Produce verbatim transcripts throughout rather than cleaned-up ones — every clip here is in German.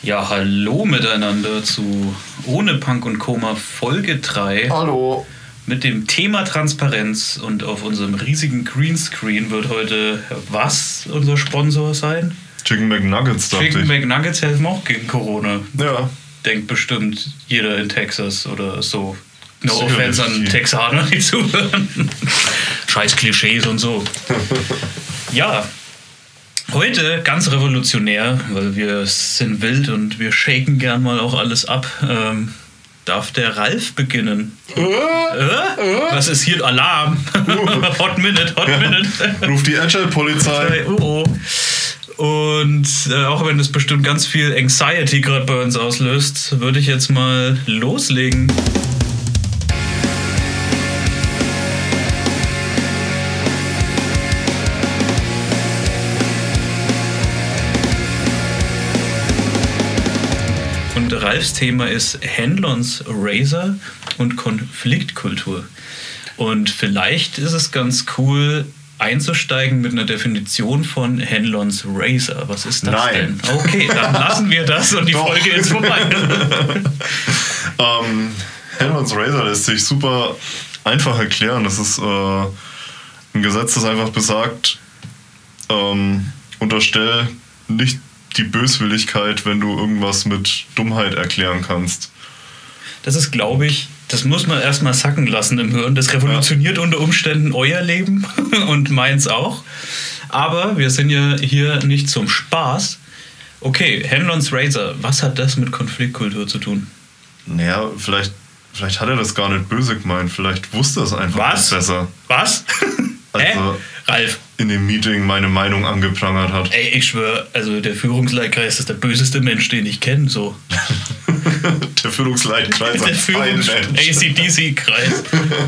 Ja, hallo miteinander zu Ohne Punk und Koma Folge drei. Hallo. Mit dem Thema Transparenz, und auf unserem riesigen Greenscreen wird heute was unser Sponsor sein? Chicken McNuggets, dachte Chicken ich. McNuggets helfen auch gegen Corona. Ja. Denkt bestimmt jeder in Texas oder so. No Sicherlich. offense an Texaner, die zuhören. Scheiß Klischees und so. Ja, heute ganz revolutionär, weil wir sind wild und wir shaken gern mal auch alles ab. Ähm, darf der Ralf beginnen? Äh? Äh? Was ist hier? Alarm! Hot Minute, Hot Minute. Ruf die Agile-Polizei. Oh, oh. Und äh, auch wenn es bestimmt ganz viel Anxiety gerade bei uns auslöst, würde ich jetzt mal loslegen. Und Ralfs Thema ist Hanlons Razor und Konfliktkultur. Und vielleicht ist es ganz cool, einzusteigen mit einer Definition von Hanlons Razor. Was ist das Nein. denn? Okay, dann lassen wir das und die Doch. Folge ist vorbei. ähm, Hanlons Razor lässt sich super einfach erklären. Das ist äh, ein Gesetz, das einfach besagt, ähm, unterstell nicht die Böswilligkeit, wenn du irgendwas mit Dummheit erklären kannst. Das ist, glaube ich, das muss man erstmal sacken lassen im Hirn. Das revolutioniert ja unter Umständen euer Leben und meins auch. Aber wir sind ja hier nicht zum Spaß. Okay, Hanlons Razor, was hat das mit Konfliktkultur zu tun? Naja, vielleicht, vielleicht hat er das gar nicht böse gemeint. Vielleicht wusste er es einfach Was? nicht besser. Was? Also Hä? Ralf. In dem Meeting meine Meinung angeprangert hat. Ey, ich schwöre, also der Führungsleitkreis ist der böseste Mensch, den ich kenne, so. Der Führungsleitkreis Der als Führungs- Mensch. A C D C-Kreis.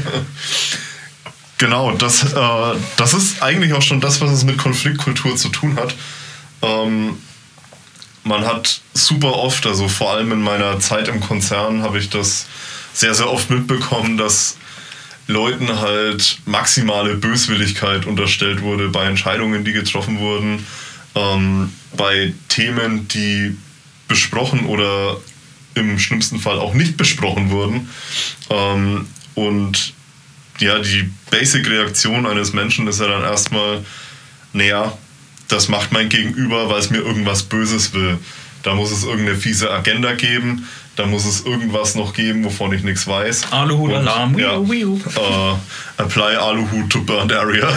Genau, das, äh, das ist eigentlich auch schon das, was es mit Konfliktkultur zu tun hat. Ähm, man hat super oft, also vor allem in meiner Zeit im Konzern, habe ich das sehr, sehr oft mitbekommen, dass Leuten halt maximale Böswilligkeit unterstellt wurde bei Entscheidungen, die getroffen wurden, ähm, bei Themen, die besprochen oder im schlimmsten Fall auch nicht besprochen wurden. Ähm, und ja, die Basic-Reaktion eines Menschen ist ja dann erstmal, naja, das macht mein Gegenüber, weil es mir irgendwas Böses will. Da muss es irgendeine fiese Agenda geben, da muss es irgendwas noch geben, wovon ich nichts weiß. Aluhut-Alarm. Ja, äh, apply Aluhut to burnt area.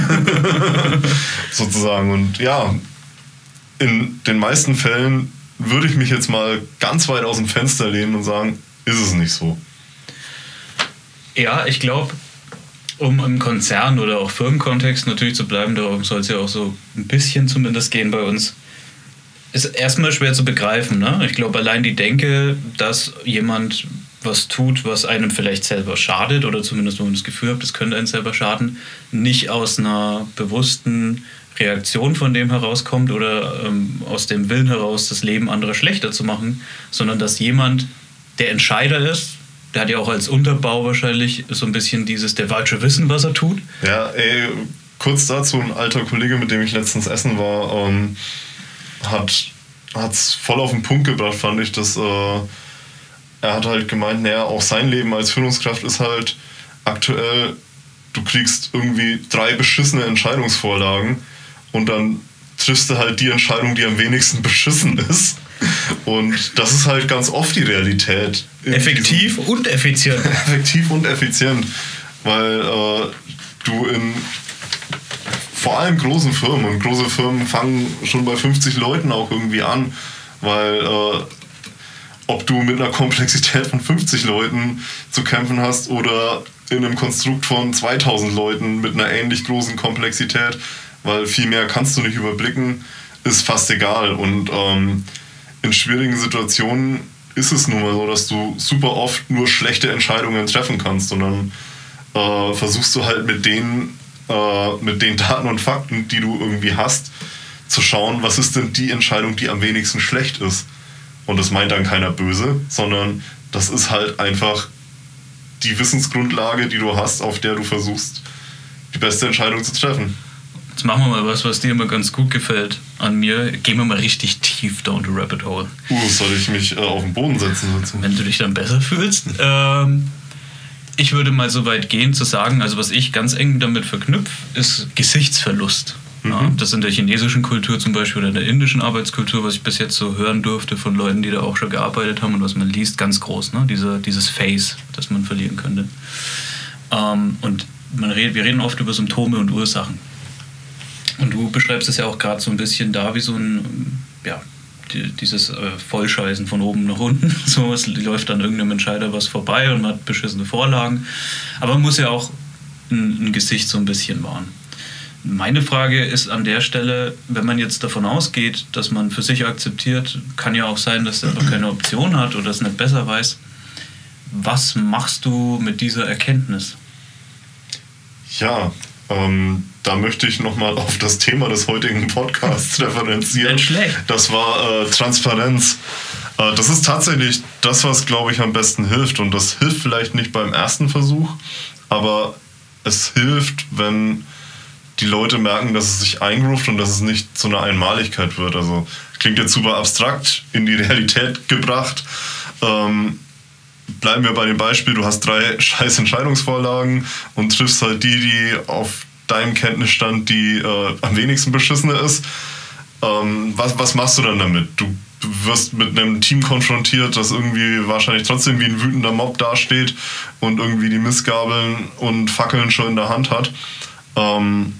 Sozusagen. Und ja, in den meisten Fällen würde ich mich jetzt mal ganz weit aus dem Fenster lehnen und sagen, ist es nicht so. Ja, ich glaube, um im Konzern oder auch Firmenkontext natürlich zu bleiben, darum soll es ja auch so ein bisschen zumindest gehen bei uns, ist erstmal schwer zu begreifen. Ne? Ich glaube, allein die Denke, dass jemand was tut, was einem vielleicht selber schadet, oder zumindest, wenn man das Gefühl hat, das könnte einem selber schaden, nicht aus einer bewussten Reaktion von dem herauskommt oder ähm, aus dem Willen heraus, das Leben anderer schlechter zu machen, sondern dass jemand, der Entscheider ist, der hat ja auch als Unterbau wahrscheinlich so ein bisschen dieses, der will schon wissen, was er tut. Ja, ey, kurz dazu, ein alter Kollege, mit dem ich letztens essen war, ähm, hat es voll auf den Punkt gebracht, fand ich, dass äh, er hat halt gemeint, naja, auch sein Leben als Führungskraft ist halt aktuell, du kriegst irgendwie drei beschissene Entscheidungsvorlagen und dann triffst du halt die Entscheidung, die am wenigsten beschissen ist. Und das ist halt ganz oft die Realität. Effektiv und effizient. Effektiv und effizient, weil äh, du in vor allem großen Firmen, und große Firmen fangen schon bei fünfzig Leuten auch irgendwie an, weil äh, ob du mit einer Komplexität von fünfzig Leuten zu kämpfen hast oder in einem Konstrukt von zweitausend Leuten mit einer ähnlich großen Komplexität, weil viel mehr kannst du nicht überblicken, ist fast egal. Und ähm, in schwierigen Situationen ist es nun mal so, dass du super oft nur schlechte Entscheidungen treffen kannst, und dann äh, versuchst du halt mit denen, äh, mit den Daten und Fakten, die du irgendwie hast, zu schauen, was ist denn die Entscheidung, die am wenigsten schlecht ist. Und das meint dann keiner böse, sondern das ist halt einfach die Wissensgrundlage, die du hast, auf der du versuchst, die beste Entscheidung zu treffen. Jetzt machen wir mal was, was dir immer ganz gut gefällt an mir. Gehen wir mal richtig tief down the rabbit hole. Uh, soll ich mich äh, auf den Boden setzen? Dazu? Wenn du dich dann besser fühlst. Ähm, ich würde mal so weit gehen zu sagen, also was ich ganz eng damit verknüpfe, ist Gesichtsverlust. Mhm. Ja, das in der chinesischen Kultur zum Beispiel oder in der indischen Arbeitskultur, was ich bis jetzt so hören durfte von Leuten, die da auch schon gearbeitet haben und was man liest, ganz groß. Ne? Diese, dieses Face, das man verlieren könnte. Ähm, und man redet, wir reden oft über Symptome und Ursachen. Und du beschreibst es ja auch gerade so ein bisschen da, wie so ein, ja, die, dieses äh, Vollscheißen von oben nach unten. So, es läuft an irgendeinem Entscheider was vorbei und man hat beschissene Vorlagen. Aber man muss ja auch ein, ein Gesicht so ein bisschen wahren. Meine Frage ist an der Stelle, wenn man jetzt davon ausgeht, dass man für sich akzeptiert, kann ja auch sein, dass der einfach keine Option hat oder es nicht besser weiß. Was machst du mit dieser Erkenntnis? Ja, ähm, da möchte ich nochmal auf das Thema des heutigen Podcasts referenzieren. Nicht schlecht. Das war äh, Transparenz. Äh, das ist tatsächlich das, was, glaube ich, am besten hilft. Und das hilft vielleicht nicht beim ersten Versuch, aber es hilft, wenn die Leute merken, dass es sich eingroovt und dass es nicht zu einer Einmaligkeit wird. Also klingt jetzt super abstrakt, in die Realität gebracht. Ähm, Bleiben wir bei dem Beispiel, du hast drei scheiß Entscheidungsvorlagen und triffst halt die, die auf deinem Kenntnisstand die äh, am wenigsten beschissene ist. Ähm, was, was machst du dann damit? Du, du wirst mit einem Team konfrontiert, das irgendwie wahrscheinlich trotzdem wie ein wütender Mob dasteht und irgendwie die Mistgabeln und Fackeln schon in der Hand hat. Ähm,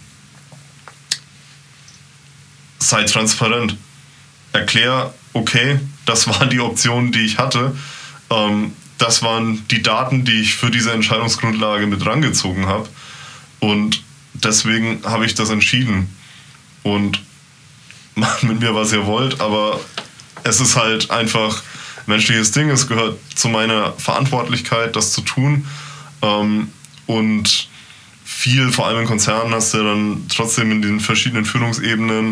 sei transparent. Erklär, okay, das war die Option, die ich hatte. Ähm, Das waren die Daten, die ich für diese Entscheidungsgrundlage mit rangezogen habe. Und deswegen habe ich das entschieden. Und macht mit mir, was ihr wollt, aber es ist halt einfach ein menschliches Ding. Es gehört zu meiner Verantwortlichkeit, das zu tun. Und viel, vor allem in Konzernen, hast du dann trotzdem in den verschiedenen Führungsebenen,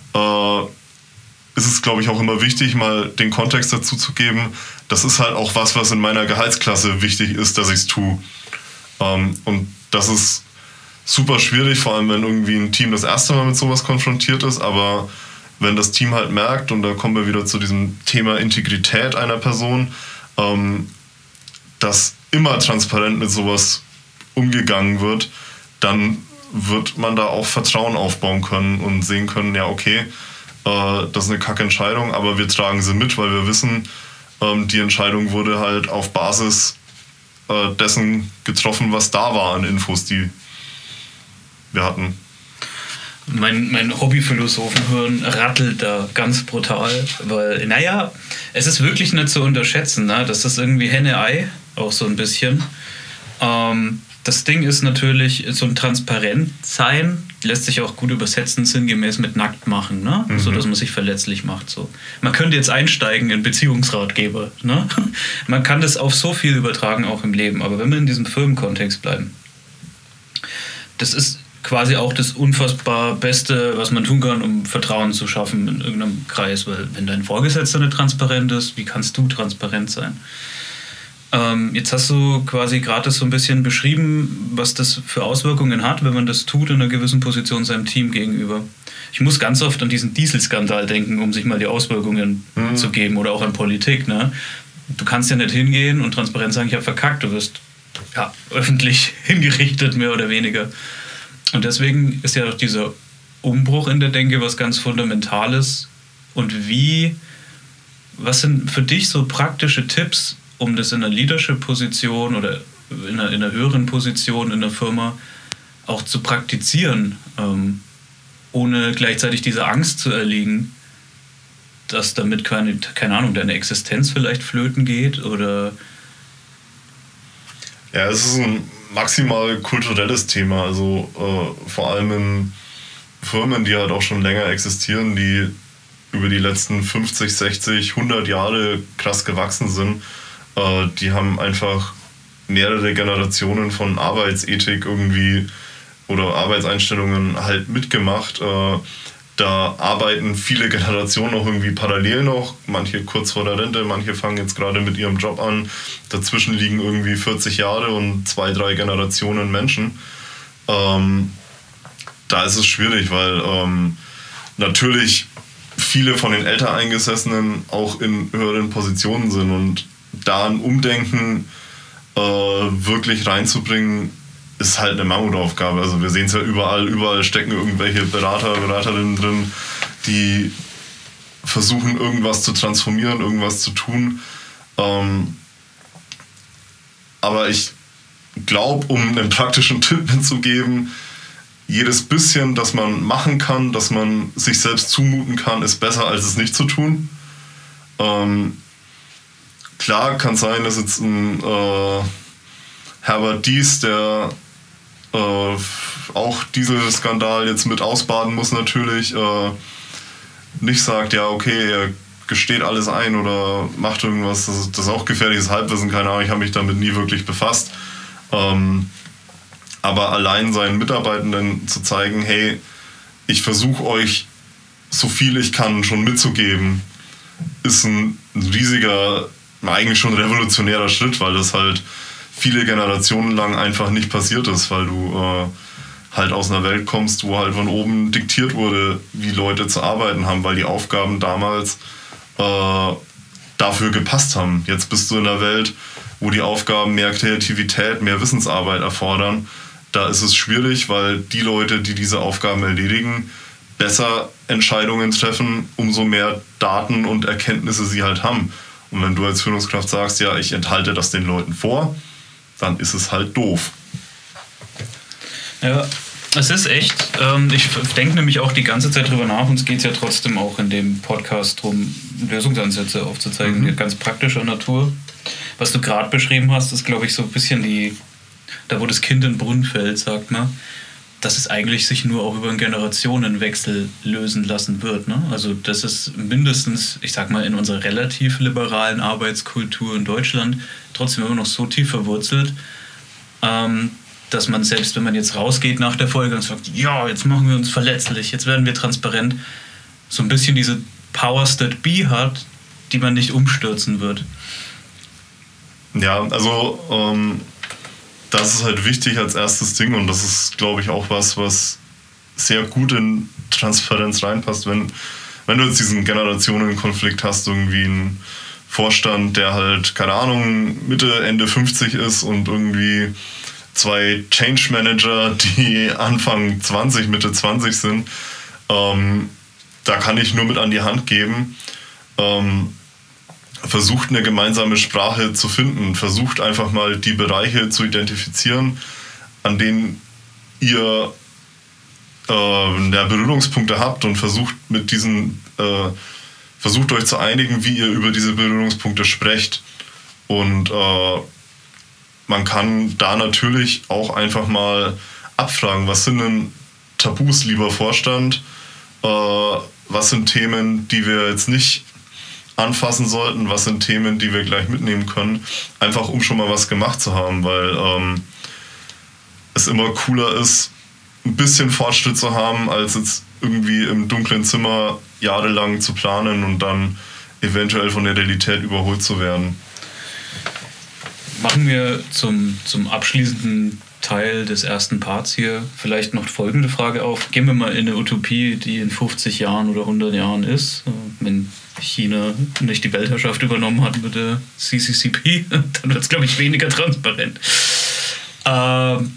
ist es, glaube ich, auch immer wichtig, mal den Kontext dazu zu geben. Das ist halt auch was, was in meiner Gehaltsklasse wichtig ist, dass ich es tue. Ähm, und das ist super schwierig, vor allem wenn irgendwie ein Team das erste Mal mit sowas konfrontiert ist. Aber wenn das Team halt merkt, und da kommen wir wieder zu diesem Thema Integrität einer Person, ähm, dass immer transparent mit sowas umgegangen wird, dann wird man da auch Vertrauen aufbauen können und sehen können, ja okay, das ist eine Kackentscheidung, aber wir tragen sie mit, weil wir wissen, die Entscheidung wurde halt auf Basis dessen getroffen, was da war an Infos, die wir hatten. Mein, mein Hobbyphilosophenhirn rattelt da ganz brutal, weil, naja, es ist wirklich nicht zu unterschätzen, ne? Das ist irgendwie Henne-Ei, auch so ein bisschen. Ähm, Das Ding ist natürlich, so ein Transparent-Sein lässt sich auch gut übersetzen, sinngemäß mit nackt machen, ne? Mhm. So dass man sich verletzlich macht. So. Man könnte jetzt einsteigen in Beziehungsratgeber. Ne? Man kann das auf so viel übertragen, auch im Leben. Aber wenn wir in diesem Firmenkontext bleiben, das ist quasi auch das unfassbar Beste, was man tun kann, um Vertrauen zu schaffen in irgendeinem Kreis. Weil wenn dein Vorgesetzter nicht transparent ist, wie kannst du transparent sein? Jetzt hast du quasi gerade so ein bisschen beschrieben, was das für Auswirkungen hat, wenn man das tut in einer gewissen Position seinem Team gegenüber. Ich muss ganz oft an diesen Dieselskandal denken, um sich mal die Auswirkungen mhm. zu geben, oder auch an Politik. Ne? Du kannst ja nicht hingehen und transparent sagen, ich habe verkackt, du wirst ja, öffentlich hingerichtet, mehr oder weniger. Und deswegen ist ja auch dieser Umbruch in der Denke was ganz Fundamentales. Und wie, was sind für dich so praktische Tipps, um das in einer Leadership-Position oder in einer, in einer höheren Position in der Firma auch zu praktizieren, ähm, ohne gleichzeitig dieser Angst zu erliegen, dass damit keine, keine Ahnung, deine Existenz vielleicht flöten geht oder... Ja, es ist ein maximal kulturelles Thema, also äh, vor allem in Firmen, die halt auch schon länger existieren, die über die letzten fünfzig, sechzig, hundert Jahre krass gewachsen sind. Die haben einfach mehrere Generationen von Arbeitsethik irgendwie oder Arbeitseinstellungen halt mitgemacht. Da arbeiten viele Generationen auch irgendwie parallel noch, manche kurz vor der Rente, manche fangen jetzt gerade mit ihrem Job an. Dazwischen liegen irgendwie vierzig Jahre und zwei, drei Generationen Menschen. da ist es schwierig, weil ähm, natürlich viele von den Ältereingesessenen auch in höheren Positionen sind und da ein Umdenken äh, wirklich reinzubringen, ist halt eine Mammutaufgabe. Also wir sehen es ja überall, überall stecken irgendwelche Berater, Beraterinnen drin, die versuchen irgendwas zu transformieren, irgendwas zu tun. Ähm, aber ich glaube, um einen praktischen Tipp mitzugeben, jedes bisschen, das man machen kann, dass man sich selbst zumuten kann, ist besser, als es nicht zu tun. Ähm, klar kann sein, dass jetzt ein äh, Herbert Diess, der äh, auch Dieselskandal jetzt mit ausbaden muss natürlich, äh, nicht sagt, ja okay, er gesteht alles ein oder macht irgendwas, das ist, das ist auch gefährliches Halbwissen, keine Ahnung, ich habe mich damit nie wirklich befasst. Ähm, aber allein seinen Mitarbeitenden zu zeigen, hey, ich versuche euch so viel ich kann schon mitzugeben, ist ein, ein riesiger, eigentlich schon revolutionärer Schritt, weil das halt viele Generationen lang einfach nicht passiert ist, weil du äh, halt aus einer Welt kommst, wo halt von oben diktiert wurde, wie Leute zu arbeiten haben, weil die Aufgaben damals äh, dafür gepasst haben. Jetzt bist du in einer Welt, wo die Aufgaben mehr Kreativität, mehr Wissensarbeit erfordern. Da ist es schwierig, weil die Leute, die diese Aufgaben erledigen, besser Entscheidungen treffen, umso mehr Daten und Erkenntnisse sie halt haben. Und wenn du als Führungskraft sagst, ja, ich enthalte das den Leuten vor, dann ist es halt doof. Ja, es ist echt. Ähm, ich denke nämlich auch die ganze Zeit drüber nach. Uns geht es ja trotzdem auch in dem Podcast darum, Lösungsansätze aufzuzeigen, mhm. ganz praktischer Natur. Was du gerade beschrieben hast, ist, glaube ich, so ein bisschen die, da wo das Kind in den Brunnen fällt, sagt man, dass es eigentlich sich nur auch über einen Generationenwechsel lösen lassen wird. Ne? Also das ist mindestens, ich sag mal, in unserer relativ liberalen Arbeitskultur in Deutschland trotzdem immer noch so tief verwurzelt, ähm, dass man selbst, wenn man jetzt rausgeht nach der Folge und sagt, ja, jetzt machen wir uns verletzlich, jetzt werden wir transparent, so ein bisschen diese Powers that be hat, die man nicht umstürzen wird. Ja, also ähm, das ist halt wichtig als erstes Ding und das ist, glaube ich, auch was, was sehr gut in Transparenz reinpasst, wenn, wenn du jetzt diesen Generationenkonflikt hast, irgendwie einen Vorstand, der halt, keine Ahnung, Mitte, Ende fünfzig ist und irgendwie zwei Change Manager, die Anfang zwanzig, Mitte zwanzig sind, ähm, da kann ich nur mit an die Hand geben, ähm, versucht eine gemeinsame Sprache zu finden, versucht einfach mal die Bereiche zu identifizieren, an denen ihr äh, ja, Berührungspunkte habt und versucht mit diesen äh, versucht euch zu einigen, wie ihr über diese Berührungspunkte sprecht. Und äh, man kann da natürlich auch einfach mal abfragen, was sind denn Tabus, lieber Vorstand, äh, was sind Themen, die wir jetzt nicht anfassen sollten, was sind Themen, die wir gleich mitnehmen können, einfach um schon mal was gemacht zu haben, weil ähm, es immer cooler ist, ein bisschen Fortschritt zu haben, als jetzt irgendwie im dunklen Zimmer jahrelang zu planen und dann eventuell von der Realität überholt zu werden. Machen wir zum, zum abschließenden Teil des ersten Parts hier vielleicht noch folgende Frage auf. Gehen wir mal in eine Utopie, die in fünfzig Jahren oder hundert Jahren ist. Wenn China nicht die Weltherrschaft übernommen hat mit der C C C P, dann wird es, glaube ich, weniger transparent. Ähm,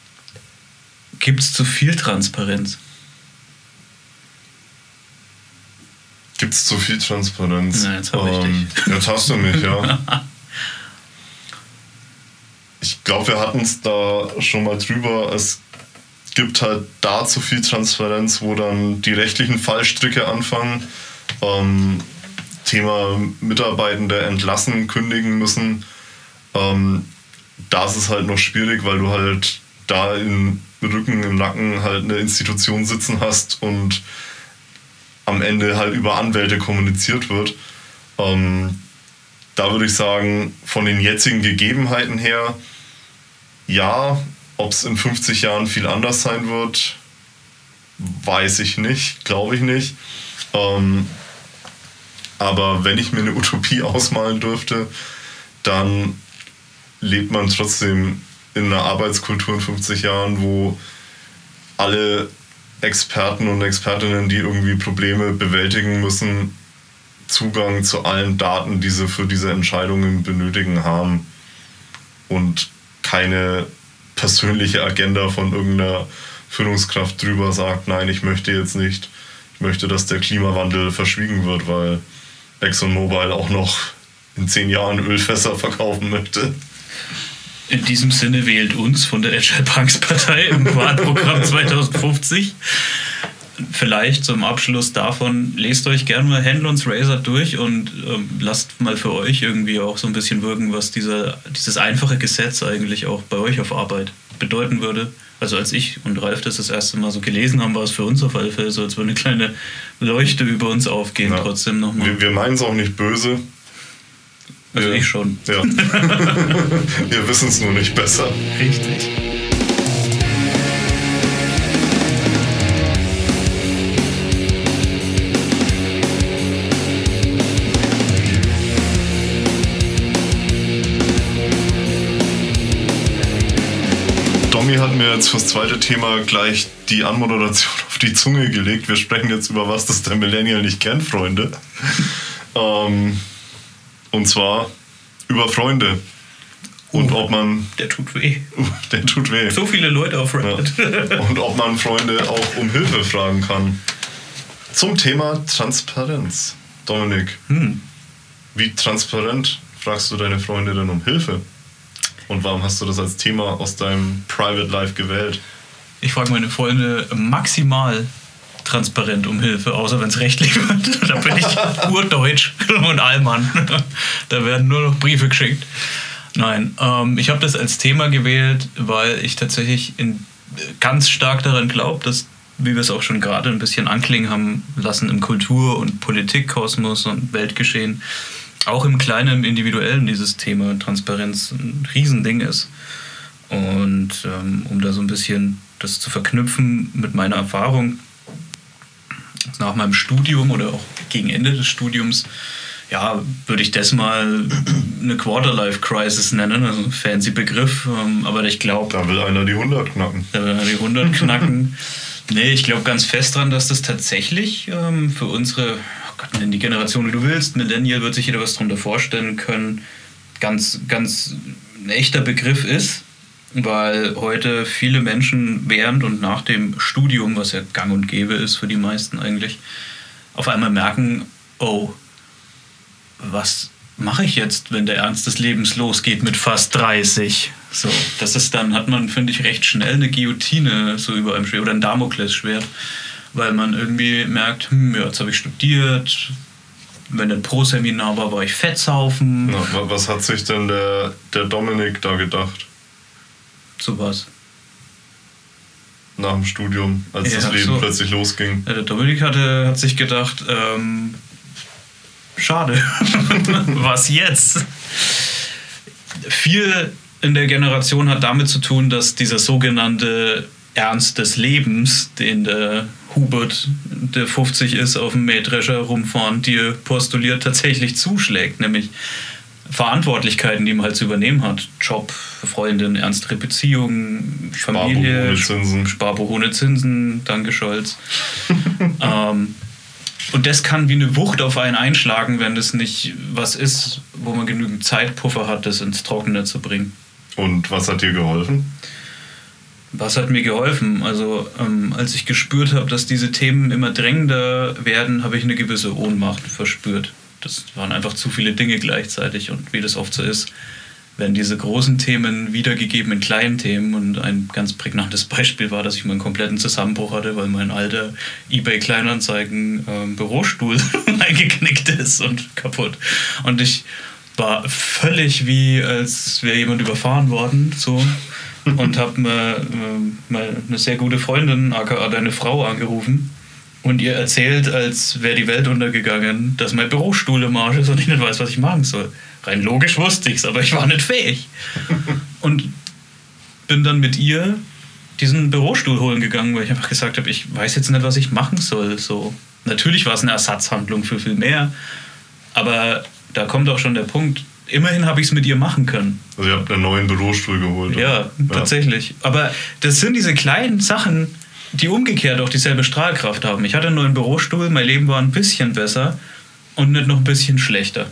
Gibt es zu viel Transparenz? Gibt es zu viel Transparenz? Na, jetzt habe ich ähm, dich. Jetzt hast du mich, ja. Ich glaube, wir hatten es da schon mal drüber. Es gibt halt da zu viel Transparenz, wo dann die rechtlichen Fallstricke anfangen. Ähm, Thema Mitarbeitende entlassen, kündigen müssen. Ähm, da ist es halt noch schwierig, weil du halt da im Rücken, im Nacken halt eine Institution sitzen hast und am Ende halt über Anwälte kommuniziert wird. Ähm, da würde ich sagen, von den jetzigen Gegebenheiten her, ja, ob es in fünfzig Jahren viel anders sein wird, weiß ich nicht, glaube ich nicht. Ähm, aber wenn ich mir eine Utopie ausmalen dürfte, dann lebt man trotzdem in einer Arbeitskultur in fünfzig Jahren, wo alle Experten und Expertinnen, die irgendwie Probleme bewältigen müssen, Zugang zu allen Daten, die sie für diese Entscheidungen benötigen, haben und keine persönliche Agenda von irgendeiner Führungskraft drüber sagt, nein, ich möchte jetzt nicht, ich möchte, dass der Klimawandel verschwiegen wird, weil ExxonMobil auch noch in zehn Jahren Ölfässer verkaufen möchte. In diesem Sinne wählt uns von der Agile Punks Partei im Wahlprogramm zwanzig fünfzig. Vielleicht zum Abschluss davon, lest euch gerne mal Hanlon's Razor durch und ähm, lasst mal für euch irgendwie auch so ein bisschen wirken, was dieser, dieses einfache Gesetz eigentlich auch bei euch auf Arbeit bedeuten würde. Also als ich und Ralf das das erste Mal so gelesen haben, war es für uns auf alle Fälle so, als würde eine kleine Leuchte über uns aufgehen. Ja, trotzdem nochmal. Wir, wir meinen es auch nicht böse. Also wir, ich schon. Ja. Wir wissen es nur nicht besser. Richtig. Domi hat mir jetzt fürs zweite Thema gleich die Anmoderation auf die Zunge gelegt. Wir sprechen jetzt über was, das der Millennial nicht kennt, Freunde. ähm, und zwar über Freunde. Und uh, ob man... Der tut weh. Der tut weh. So viele Leute auf Reddit. Ja. Und ob man Freunde auch um Hilfe fragen kann. Zum Thema Transparenz. Dominik, hm. wie transparent fragst du deine Freunde denn um Hilfe? Und warum hast du das als Thema aus deinem Private Life gewählt? Ich frage meine Freunde maximal transparent um Hilfe, außer wenn es rechtlich wird. Da bin ich urdeutsch und Allmann. Da werden nur noch Briefe geschickt. Nein, ähm, ich habe das als Thema gewählt, weil ich tatsächlich in, ganz stark daran glaube, dass, wie wir es auch schon gerade ein bisschen anklingen haben lassen, im Kultur- und Politikkosmos und Weltgeschehen, auch im Kleinen, im Individuellen dieses Thema Transparenz ein Riesending ist. Und ähm, um da so ein bisschen das zu verknüpfen mit meiner Erfahrung nach meinem Studium oder auch gegen Ende des Studiums, ja, würde ich das mal eine Quarter-Life-Crisis nennen, also ein fancy Begriff, ähm, aber ich glaube... Da will einer die hundert knacken. Da will einer die hundert knacken. Nee, ich glaube ganz fest dran, dass das tatsächlich ähm, für unsere... in die Generation, wie du willst, Millennial, wird sich jeder was darunter vorstellen können, ganz, ganz ein echter Begriff ist, weil heute viele Menschen während und nach dem Studium, was ja gang und gäbe ist für die meisten eigentlich, auf einmal merken, oh, was mache ich jetzt, wenn der Ernst des Lebens losgeht mit fast dreißig? So, das ist dann, hat man, finde ich, recht schnell eine Guillotine so über einem Schwert oder ein Damoklesschwert, weil man irgendwie merkt, hm, ja, jetzt habe ich studiert, wenn ein Pro-Seminar war, war ich Fettsaufen. Na, was hat sich denn der, der Dominik da gedacht? So was. Nach dem Studium, als ja, das Leben so plötzlich losging. Ja, der Dominik hatte, hat sich gedacht, ähm, schade, was jetzt? Viel in der Generation hat damit zu tun, dass dieser sogenannte Ernst des Lebens, den der Hubert, der fünfzig ist, auf dem Mähdrescher rumfahren, dir postuliert, tatsächlich zuschlägt. Nämlich Verantwortlichkeiten, die man halt zu übernehmen hat. Job, Freundin, ernstere Beziehungen, Familie, Sparbuch ohne Zinsen. Sparbuch ohne Zinsen, danke Scholz. ähm, und das kann wie eine Wucht auf einen einschlagen, wenn das nicht was ist, wo man genügend Zeitpuffer hat, das ins Trockene zu bringen. Und was hat dir geholfen? Was hat mir geholfen? Also ähm, als ich gespürt habe, dass diese Themen immer drängender werden, habe ich eine gewisse Ohnmacht verspürt. Das waren einfach zu viele Dinge gleichzeitig und wie das oft so ist, werden diese großen Themen wiedergegeben in kleinen Themen und ein ganz prägnantes Beispiel war, dass ich mal einen kompletten Zusammenbruch hatte, weil mein alter eBay-Kleinanzeigen ähm, Bürostuhl eingeknickt ist und kaputt. Und ich war völlig wie, als wäre jemand überfahren worden, so. Und habe mal, mal eine sehr gute Freundin, aka deine Frau, angerufen und ihr erzählt, als wäre die Welt untergegangen, dass mein Bürostuhl im Arsch ist und ich nicht weiß, was ich machen soll. Rein logisch wusste ich es, aber ich war nicht fähig. Und bin dann mit ihr diesen Bürostuhl holen gegangen, weil ich einfach gesagt habe, ich weiß jetzt nicht, was ich machen soll. So. Natürlich war es eine Ersatzhandlung für viel mehr, aber da kommt auch schon der Punkt, immerhin habe ich es mit ihr machen können. Also ihr habt einen neuen Bürostuhl geholt. Ja, ja, tatsächlich. Aber das sind diese kleinen Sachen, die umgekehrt auch dieselbe Strahlkraft haben. Ich hatte einen neuen Bürostuhl, mein Leben war ein bisschen besser und nicht noch ein bisschen schlechter.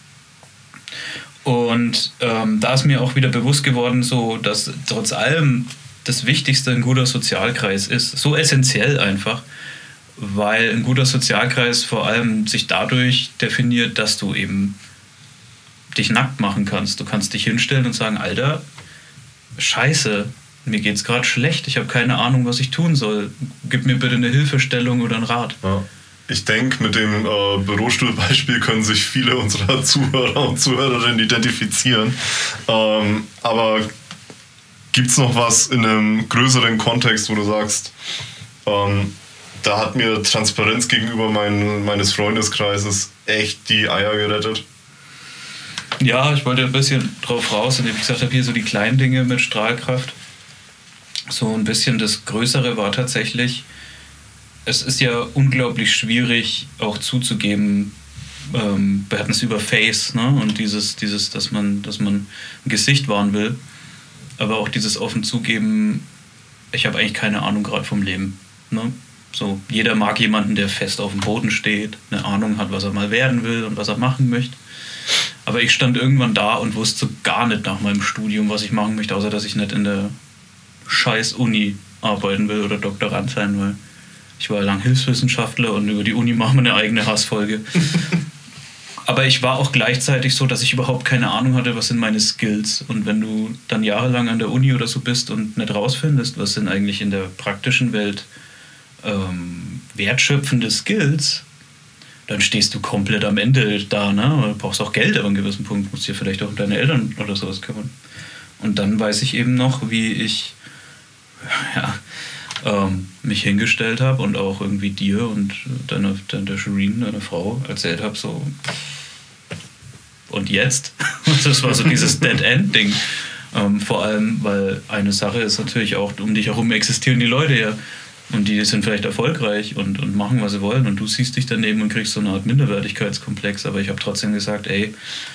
Und ähm, da ist mir auch wieder bewusst geworden, so, dass trotz allem das Wichtigste ein guter Sozialkreis ist. So essentiell einfach, weil ein guter Sozialkreis vor allem sich dadurch definiert, dass du eben dich nackt machen kannst. Du kannst dich hinstellen und sagen, Alter, scheiße, mir geht's gerade schlecht, ich habe keine Ahnung, was ich tun soll. Gib mir bitte eine Hilfestellung oder einen Rat. Ja. Ich denke, mit dem äh, Bürostuhlbeispiel können sich viele unserer Zuhörer und Zuhörerinnen identifizieren. Ähm, aber gibt es noch was in einem größeren Kontext, wo du sagst, ähm, da hat mir Transparenz gegenüber mein, meines Freundeskreises echt die Eier gerettet? Ja, ich wollte ein bisschen drauf raus, indem ich gesagt habe, hier so die kleinen Dinge mit Strahlkraft. So ein bisschen das Größere war tatsächlich, es ist ja unglaublich schwierig auch zuzugeben, ähm, wir hatten es über Face, ne? Und dieses, dieses, dass man, dass man ein Gesicht wahren will, aber auch dieses offen zugeben, ich habe eigentlich keine Ahnung gerade vom Leben. Ne? So, jeder mag jemanden, der fest auf dem Boden steht, eine Ahnung hat, was er mal werden will und was er machen möchte. Aber ich stand irgendwann da und wusste so gar nicht nach meinem Studium, was ich machen möchte, außer dass ich nicht in der scheiß Uni arbeiten will oder Doktorand sein will. Ich war lang Hilfswissenschaftler und über die Uni machen wir eine eigene Hassfolge. Aber ich war auch gleichzeitig so, dass ich überhaupt keine Ahnung hatte, was sind meine Skills. Und wenn du dann jahrelang an der Uni oder so bist und nicht rausfindest, was sind eigentlich in der praktischen Welt ähm, wertschöpfende Skills, dann stehst du komplett am Ende da, ne? Du brauchst auch Geld, aber an einem gewissen Punkt musst du dir vielleicht auch um deine Eltern oder sowas kümmern. Und dann weiß ich eben noch, wie ich ja, ähm, mich hingestellt habe und auch irgendwie dir und deiner, deiner Shireen, deiner Frau, erzählt habe, so und jetzt? Das war so dieses Dead-End-Ding. Ähm, vor allem, weil eine Sache ist natürlich auch, um dich herum existieren die Leute ja. Und die sind vielleicht erfolgreich und, und machen, was sie wollen. Und du siehst dich daneben und kriegst so eine Art Minderwertigkeitskomplex. Aber ich habe trotzdem gesagt, ey,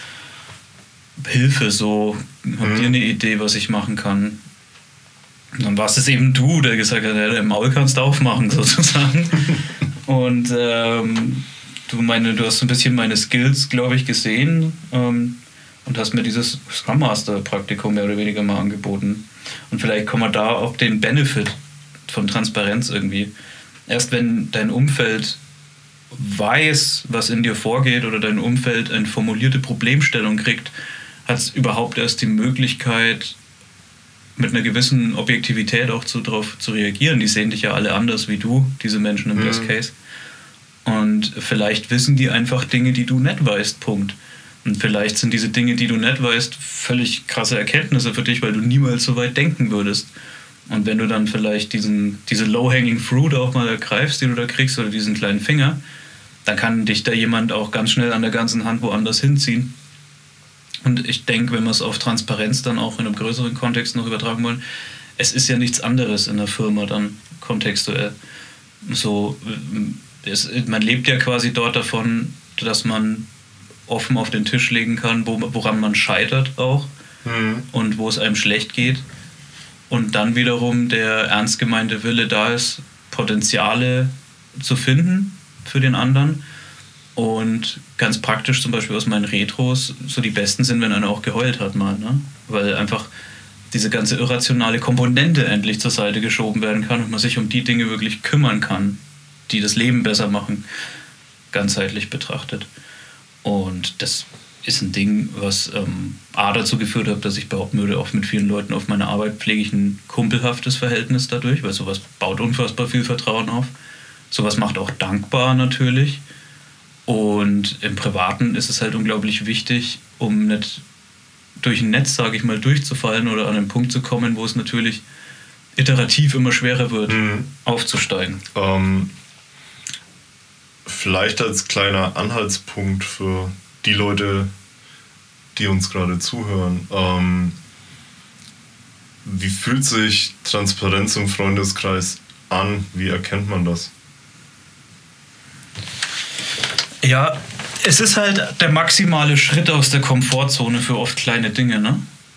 Hilfe, so, habt mhm. ihr eine Idee, was ich machen kann? Und dann warst es eben du, der gesagt hat, ja, der Maul kannst du aufmachen, sozusagen. Und ähm, du, meine, du hast so ein bisschen meine Skills, glaube ich, gesehen ähm, und hast mir dieses Scrum Master Praktikum mehr oder weniger mal angeboten. Und vielleicht kommen wir da auf den Benefit von Transparenz irgendwie. Erst wenn dein Umfeld weiß, was in dir vorgeht oder dein Umfeld eine formulierte Problemstellung kriegt, hat es überhaupt erst die Möglichkeit, mit einer gewissen Objektivität auch zu, darauf zu reagieren. Die sehen dich ja alle anders wie du, diese Menschen im mhm. Best Case. Und vielleicht wissen die einfach Dinge, die du nicht weißt, Punkt. Und vielleicht sind diese Dinge, die du nicht weißt, völlig krasse Erkenntnisse für dich, weil du niemals so weit denken würdest. Und wenn du dann vielleicht diesen, diese low-hanging fruit auch mal ergreifst, die du da kriegst, oder diesen kleinen Finger, dann kann dich da jemand auch ganz schnell an der ganzen Hand woanders hinziehen. Und ich denke, wenn wir es auf Transparenz dann auch in einem größeren Kontext noch übertragen wollen, es ist ja nichts anderes in der Firma dann kontextuell. So, es, man lebt ja quasi dort davon, dass man offen auf den Tisch legen kann, wo, woran man scheitert auch mhm. und wo es einem schlecht geht. Und dann wiederum der ernst gemeinte Wille da ist, Potenziale zu finden für den anderen. Und ganz praktisch zum Beispiel aus meinen Retros, so die besten sind, wenn einer auch geheult hat mal, ne? Weil einfach diese ganze irrationale Komponente endlich zur Seite geschoben werden kann und man sich um die Dinge wirklich kümmern kann, die das Leben besser machen, ganzheitlich betrachtet. Und das ist ein Ding, was ähm, A dazu geführt hat, dass ich behaupten würde, auch mit vielen Leuten auf meiner Arbeit pflege ich ein kumpelhaftes Verhältnis dadurch, weil sowas baut unfassbar viel Vertrauen auf. Sowas macht auch dankbar natürlich. Und im Privaten ist es halt unglaublich wichtig, um nicht durch ein Netz, sage ich mal, durchzufallen oder an einen Punkt zu kommen, wo es natürlich iterativ immer schwerer wird, mhm. aufzusteigen. Ähm, vielleicht als kleiner Anhaltspunkt für die Leute, die uns gerade zuhören. Ähm, wie fühlt sich Transparenz im Freundeskreis an? Wie erkennt man das? Ja, es ist halt der maximale Schritt aus der Komfortzone für oft kleine Dinge, ne?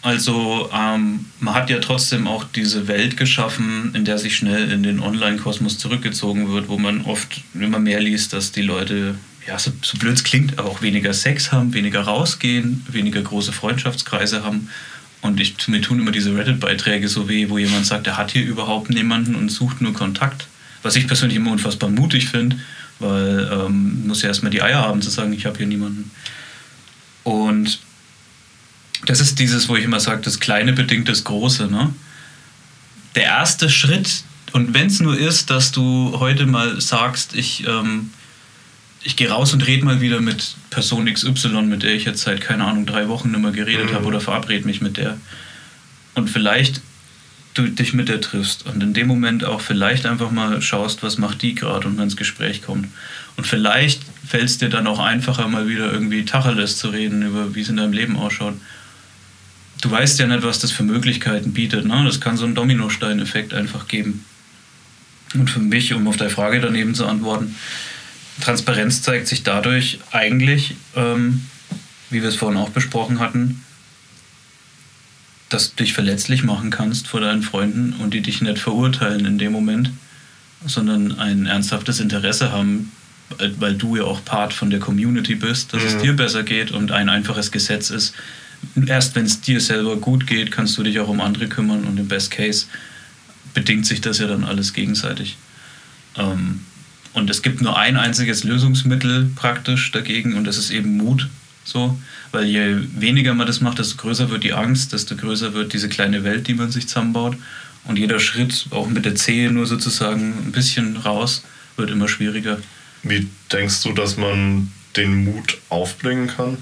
Also ähm, man hat ja trotzdem auch diese Welt geschaffen, in der sich schnell in den Online-Kosmos zurückgezogen wird, wo man oft immer mehr liest, dass die Leute, ja, so, so blöd es klingt, aber auch weniger Sex haben, weniger rausgehen, weniger große Freundschaftskreise haben. Und ich, mir tun immer diese Reddit-Beiträge so weh, wo jemand sagt, er hat hier überhaupt niemanden und sucht nur Kontakt. Was ich persönlich immer unfassbar mutig finde, weil ähm, muss ja erstmal die Eier haben zu sagen, ich habe hier niemanden. Und das ist dieses, wo ich immer sage, das Kleine bedingt das Große. Ne? Der erste Schritt, und wenn es nur ist, dass du heute mal sagst, ich, ähm, ich gehe raus und rede mal wieder mit Person X Y, mit der ich jetzt seit, keine Ahnung, drei Wochen nicht mehr geredet mhm. habe oder verabrede mich mit der. Und vielleicht du dich mit der triffst und in dem Moment auch vielleicht einfach mal schaust, was macht die gerade und wenn ins Gespräch kommt. Und vielleicht fällt es dir dann auch einfacher, mal wieder irgendwie Tacheles zu reden, über wie es in deinem Leben ausschaut. Du weißt ja nicht, was das für Möglichkeiten bietet. Ne? Das kann so einen Dominostein-Effekt einfach geben. Und für mich, um auf deine Frage daneben zu antworten, Transparenz zeigt sich dadurch eigentlich, ähm, wie wir es vorhin auch besprochen hatten, dass du dich verletzlich machen kannst vor deinen Freunden und die dich nicht verurteilen in dem Moment, sondern ein ernsthaftes Interesse haben, weil du ja auch Part von der Community bist, dass ja. es dir besser geht und ein einfaches Gesetz ist, erst wenn es dir selber gut geht, kannst du dich auch um andere kümmern und im Best Case bedingt sich das ja dann alles gegenseitig. Ähm, und es gibt nur ein einziges Lösungsmittel praktisch dagegen und das ist eben Mut. So, weil je weniger man das macht, desto größer wird die Angst, desto größer wird diese kleine Welt, die man sich zusammenbaut und jeder Schritt, auch mit der Zehe nur sozusagen ein bisschen raus, wird immer schwieriger. Wie denkst du, dass man den Mut aufbringen kann?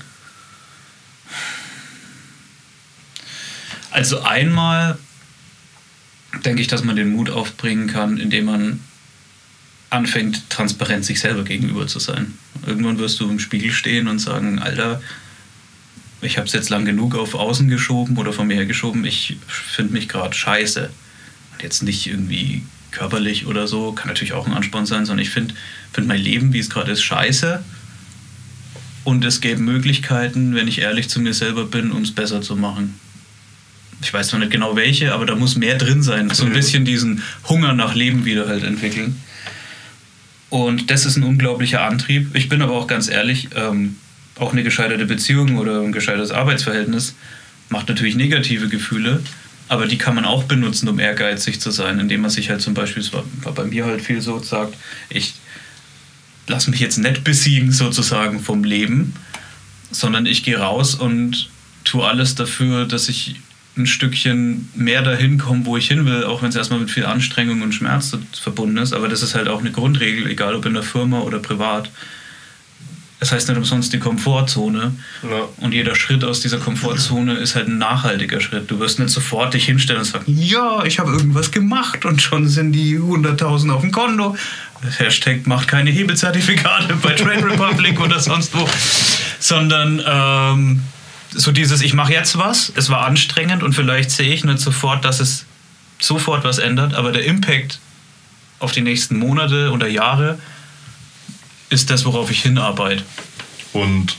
Also einmal denke ich, dass man den Mut aufbringen kann, indem man anfängt, transparent sich selber gegenüber zu sein. Irgendwann wirst du im Spiegel stehen und sagen, Alter, ich habe es jetzt lang genug auf Außen geschoben oder von mir her geschoben, ich finde mich gerade scheiße. Und jetzt nicht irgendwie körperlich oder so, kann natürlich auch ein Ansporn sein, sondern ich finde find mein Leben, wie es gerade ist, scheiße. Und es gäbe Möglichkeiten, wenn ich ehrlich zu mir selber bin, um es besser zu machen. Ich weiß noch nicht genau welche, aber da muss mehr drin sein. So ein bisschen diesen Hunger nach Leben wieder halt entwickeln. Und das ist ein unglaublicher Antrieb. Ich bin aber auch ganz ehrlich, ähm, auch eine gescheiterte Beziehung oder ein gescheitertes Arbeitsverhältnis macht natürlich negative Gefühle, aber die kann man auch benutzen, um ehrgeizig zu sein, indem man sich halt zum Beispiel, es war, war bei mir halt viel so, sagt, ich lasse mich jetzt nicht besiegen sozusagen vom Leben, sondern ich gehe raus und tue alles dafür, dass ich ein Stückchen mehr dahin komme, wo ich hin will, auch wenn es erstmal mit viel Anstrengung und Schmerz verbunden ist. Aber das ist halt auch eine Grundregel, egal ob in der Firma oder privat. Das heißt nicht umsonst die Komfortzone. Ja. Und jeder Schritt aus dieser Komfortzone ist halt ein nachhaltiger Schritt. Du wirst nicht sofort dich hinstellen und sagen, ja, ich habe irgendwas gemacht und schon sind die hunderttausend auf dem Konto. Hashtag macht keine Hebelzertifikate bei Trade Republic oder sonst wo. Sondern ähm, so dieses, ich mache jetzt was, es war anstrengend und vielleicht sehe ich nicht sofort, dass es sofort was ändert, aber der Impact auf die nächsten Monate oder Jahre ist das, worauf ich hinarbeite. Und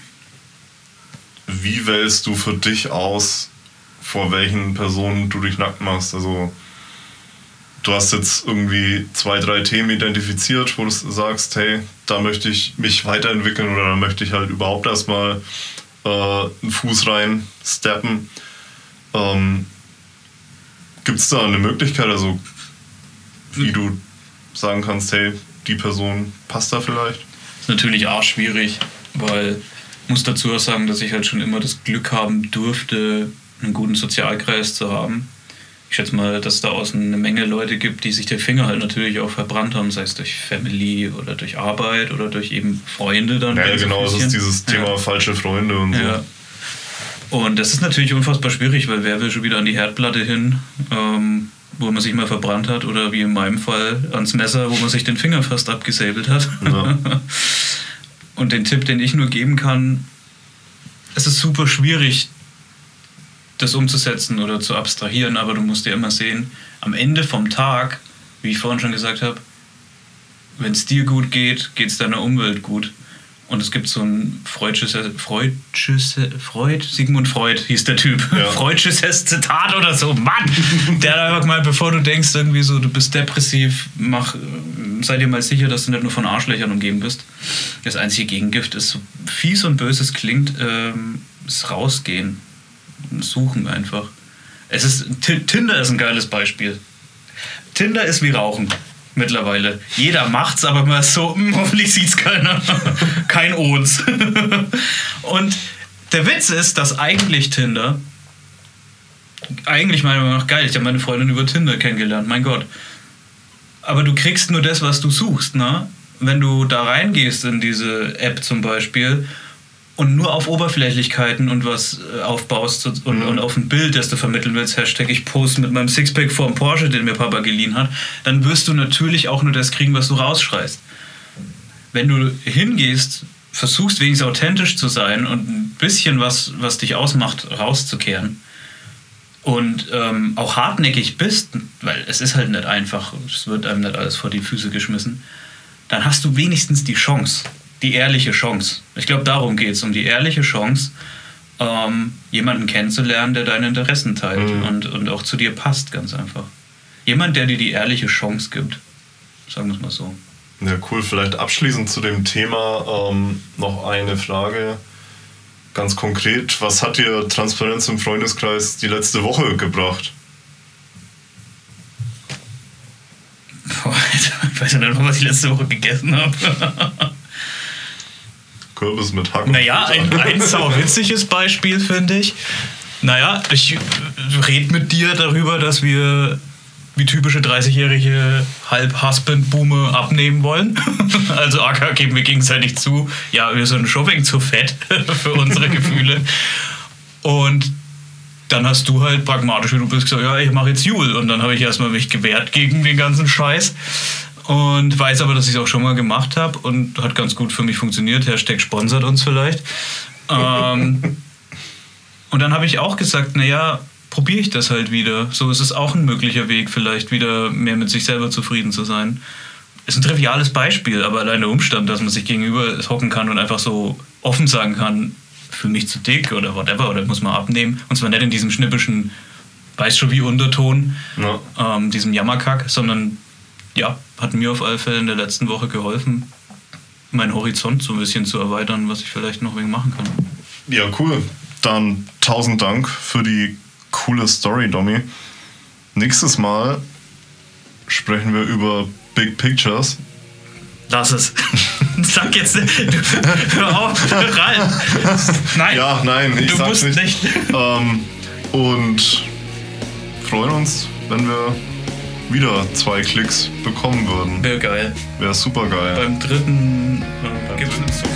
wie wählst du für dich aus, vor welchen Personen du dich nackt machst? Also du hast jetzt irgendwie zwei, drei Themen identifiziert, wo du sagst, hey, da möchte ich mich weiterentwickeln oder da möchte ich halt überhaupt erstmal äh, einen Fuß rein steppen. Ähm, Gibt es da eine Möglichkeit, also wie hm. du sagen kannst, hey, die Person passt da vielleicht? Ist natürlich auch schwierig, weil ich muss dazu auch sagen, dass ich halt schon immer das Glück haben durfte, einen guten Sozialkreis zu haben. Ich schätze mal, dass es da außen eine Menge Leute gibt, die sich den Finger halt natürlich auch verbrannt haben, sei es durch Family oder durch Arbeit oder durch eben Freunde dann. Ja, genau, das ist dieses Thema ja. falsche Freunde und so. Ja. Und das ist natürlich unfassbar schwierig, weil wer will schon wieder an die Herdplatte hin, ähm, wo man sich mal verbrannt hat oder wie in meinem Fall ans Messer, wo man sich den Finger fast abgesäbelt hat. Ja. Und den Tipp, den ich nur geben kann, es ist super schwierig, das umzusetzen oder zu abstrahieren, aber du musst ja immer sehen, am Ende vom Tag, wie ich vorhin schon gesagt habe, wenn es dir gut geht, geht es deiner Umwelt gut. Und es gibt so ein Freudsches, Freudsches, Freud, Sigmund Freud hieß der Typ. Ja. Freudsches Zitat oder so. Mann! Der hat einfach mal, bevor du denkst, irgendwie so, du bist depressiv, mach, sei dir mal sicher, dass du nicht nur von Arschlöchern umgeben bist. Das einzige Gegengift ist, so fies und böse es klingt, ähm, ist rausgehen. Suchen einfach. Es ist, T- Tinder ist ein geiles Beispiel. Tinder ist wie Rauchen. Mittlerweile. Jeder macht's, aber immer so, mh, hoffentlich sieht's keiner. Kein Ons. Und der Witz ist, dass eigentlich Tinder, eigentlich meiner Meinung nach geil, ich habe meine Freundin über Tinder kennengelernt, mein Gott. Aber du kriegst nur das, was du suchst, ne? Wenn du da reingehst in diese App zum Beispiel und nur auf Oberflächlichkeiten und was aufbaust und, mhm. und auf ein Bild, das du vermitteln willst, Hashtag ich poste mit meinem Sixpack vorm Porsche, den mir Papa geliehen hat, dann wirst du natürlich auch nur das kriegen, was du rausschreist. Wenn du hingehst, versuchst wenigstens authentisch zu sein und ein bisschen was, was dich ausmacht, rauszukehren und ähm, auch hartnäckig bist, weil es ist halt nicht einfach, es wird einem nicht alles vor die Füße geschmissen, dann hast du wenigstens die Chance. Die ehrliche Chance. Ich glaube, darum geht es, um die ehrliche Chance, ähm, jemanden kennenzulernen, der deine Interessen teilt mhm. und, und auch zu dir passt, ganz einfach. Jemand, der dir die ehrliche Chance gibt. Sagen wir es mal so. Ja, cool. Vielleicht abschließend zu dem Thema ähm, noch eine Frage. Ganz konkret, was hat dir Transparenz im Freundeskreis die letzte Woche gebracht? Boah, ich weiß ja nicht noch, was ich letzte Woche gegessen habe. Kürbis mit Hack. Naja, ein, ein sauwitziges Beispiel, finde ich. Naja, ich rede mit dir darüber, dass wir wie typische dreißigjährige Halb-Husband-Boomer abnehmen wollen. Also A K geben wir gegenseitig zu, ja, wir sind Shopping zu fett für unsere Gefühle. Und dann hast du halt pragmatisch, wie du bist, gesagt, ja, ich mache jetzt Jule. Und dann habe ich erstmal mich gewehrt gegen den ganzen Scheiß. Und weiß aber, dass ich es auch schon mal gemacht habe und hat ganz gut für mich funktioniert. Hashtag sponsert uns vielleicht. ähm, und dann habe ich auch gesagt, naja, probiere ich das halt wieder. So ist es auch ein möglicher Weg, vielleicht wieder mehr mit sich selber zufrieden zu sein. Ist ein triviales Beispiel, aber allein der Umstand, dass man sich gegenüber hocken kann und einfach so offen sagen kann, fühle mich zu dick oder whatever, oder muss man abnehmen. Und zwar nicht in diesem schnippischen, weißt schon wie Unterton, ja. ähm, diesem Jammerkack, sondern ja, hat mir auf alle Fälle in der letzten Woche geholfen, meinen Horizont so ein bisschen zu erweitern, was ich vielleicht noch wegen machen kann. Ja, cool. Dann tausend Dank für die coole Story, Domi. Nächstes Mal sprechen wir über Big Pictures. Lass es. Sag jetzt, du, hör auf, rein. Nein. Ja, nein, ich du sag's musst nicht. nicht. Ähm, und freuen uns, wenn wir wieder zwei Klicks bekommen würden. Wäre geil. Wäre super geil. Beim dritten äh, gibt es einen Song.